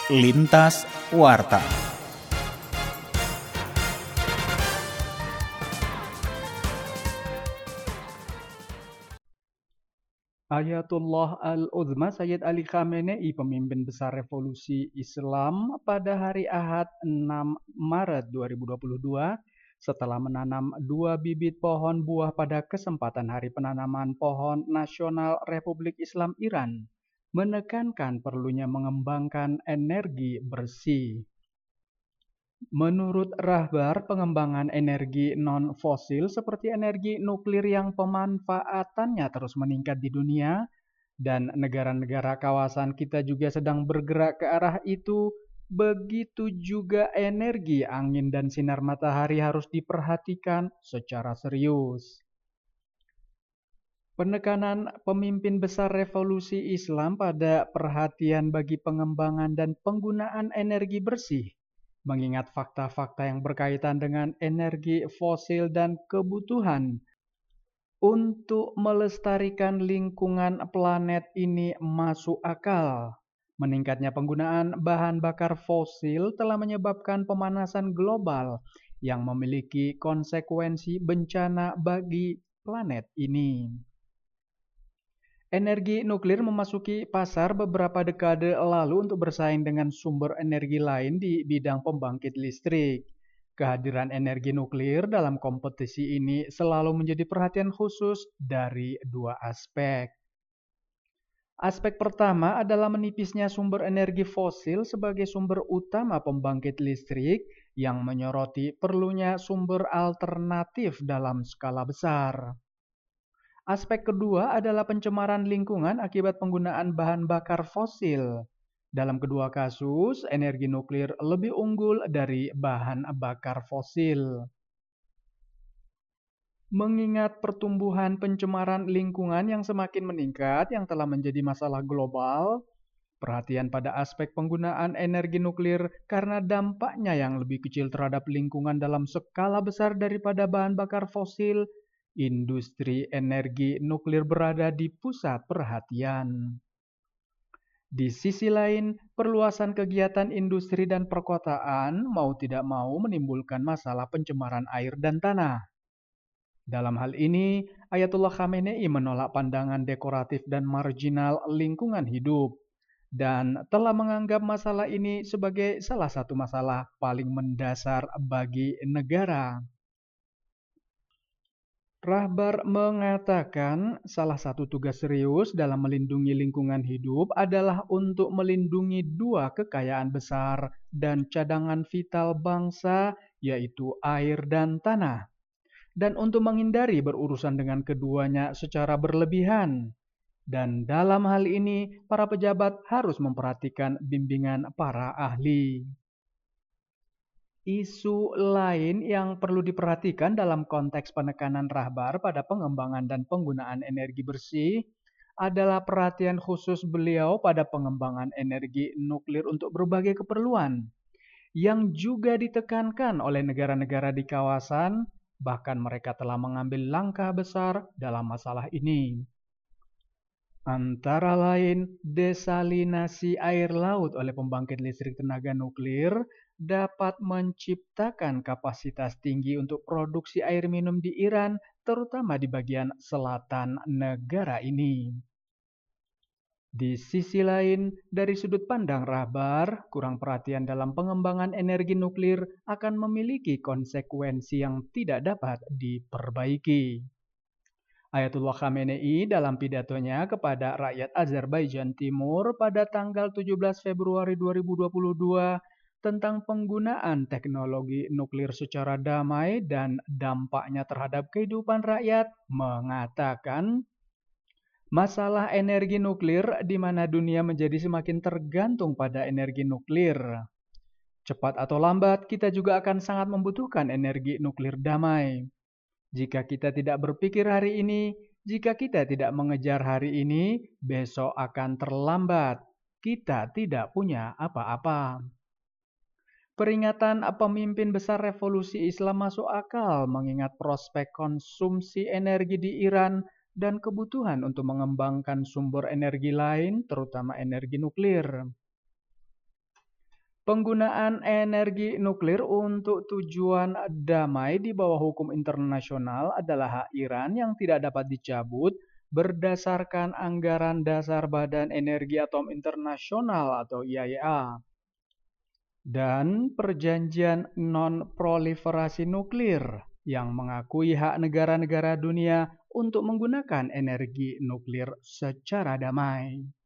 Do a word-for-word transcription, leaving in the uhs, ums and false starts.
Lintas Warta. Ayatullah Al-Uzma Sayyid Ali Khamenei, pemimpin besar revolusi Islam, pada hari Ahad enam Maret dua ribu dua puluh dua, setelah menanam dua bibit pohon buah pada kesempatan Hari Penanaman Pohon Nasional Republik Islam Iran, menekankan perlunya mengembangkan energi bersih. Menurut Rahbar, pengembangan energi non-fosil seperti energi nuklir yang pemanfaatannya terus meningkat di dunia, dan negara-negara kawasan kita juga sedang bergerak ke arah itu, begitu juga energi angin dan sinar matahari harus diperhatikan secara serius. Penekanan pemimpin besar revolusi Islam pada perhatian bagi pengembangan dan penggunaan energi bersih, mengingat fakta-fakta yang berkaitan dengan energi fosil dan kebutuhan untuk melestarikan lingkungan planet ini masuk akal. Meningkatnya penggunaan bahan bakar fosil telah menyebabkan pemanasan global yang memiliki konsekuensi bencana bagi planet ini. Energi nuklir memasuki pasar beberapa dekade lalu untuk bersaing dengan sumber energi lain di bidang pembangkit listrik. Kehadiran energi nuklir dalam kompetisi ini selalu menjadi perhatian khusus dari dua aspek. Aspek pertama adalah menipisnya sumber energi fosil sebagai sumber utama pembangkit listrik yang menyoroti perlunya sumber alternatif dalam skala besar. Aspek kedua adalah pencemaran lingkungan akibat penggunaan bahan bakar fosil. Dalam kedua kasus, energi nuklir lebih unggul dari bahan bakar fosil. Mengingat pertumbuhan pencemaran lingkungan yang semakin meningkat yang telah menjadi masalah global, perhatian pada aspek penggunaan energi nuklir karena dampaknya yang lebih kecil terhadap lingkungan dalam skala besar daripada bahan bakar fosil, industri energi nuklir berada di pusat perhatian. Di sisi lain, perluasan kegiatan industri dan perkotaan mau tidak mau menimbulkan masalah pencemaran air dan tanah. Dalam hal ini, Ayatullah Khamenei menolak pandangan dekoratif dan marginal lingkungan hidup, dan telah menganggap masalah ini sebagai salah satu masalah paling mendasar bagi negara. Rahbar mengatakan salah satu tugas serius dalam melindungi lingkungan hidup adalah untuk melindungi dua kekayaan besar dan cadangan vital bangsa, yaitu air dan tanah, dan untuk menghindari berurusan dengan keduanya secara berlebihan. Dan dalam hal ini, para pejabat harus memperhatikan bimbingan para ahli. Isu lain yang perlu diperhatikan dalam konteks penekanan Rahbar pada pengembangan dan penggunaan energi bersih adalah perhatian khusus beliau pada pengembangan energi nuklir untuk berbagai keperluan, yang juga ditekankan oleh negara-negara di kawasan, bahkan mereka telah mengambil langkah besar dalam masalah ini. Antara lain, desalinasi air laut oleh pembangkit listrik tenaga nuklir dapat menciptakan kapasitas tinggi untuk produksi air minum di Iran, terutama di bagian selatan negara ini. Di sisi lain, dari sudut pandang Rahbar, kurang perhatian dalam pengembangan energi nuklir akan memiliki konsekuensi yang tidak dapat diperbaiki. Ayatullah Khamenei dalam pidatonya kepada rakyat Azerbaijan Timur pada tanggal tujuh belas Februari dua ribu dua puluh dua tentang penggunaan teknologi nuklir secara damai dan dampaknya terhadap kehidupan rakyat mengatakan, masalah energi nuklir di mana dunia menjadi semakin tergantung pada energi nuklir. Cepat atau lambat, kita juga akan sangat membutuhkan energi nuklir damai. Jika kita tidak berpikir hari ini, jika kita tidak mengejar hari ini, besok akan terlambat. Kita tidak punya apa-apa. Peringatan pemimpin besar revolusi Islam masuk akal mengingat prospek konsumsi energi di Iran dan kebutuhan untuk mengembangkan sumber energi lain, terutama energi nuklir. Penggunaan energi nuklir untuk tujuan damai di bawah hukum internasional adalah hak Iran yang tidak dapat dicabut berdasarkan anggaran dasar Badan Energi Atom Internasional atau I A E A dan Perjanjian Non-Proliferasi Nuklir yang mengakui hak negara-negara dunia untuk menggunakan energi nuklir secara damai.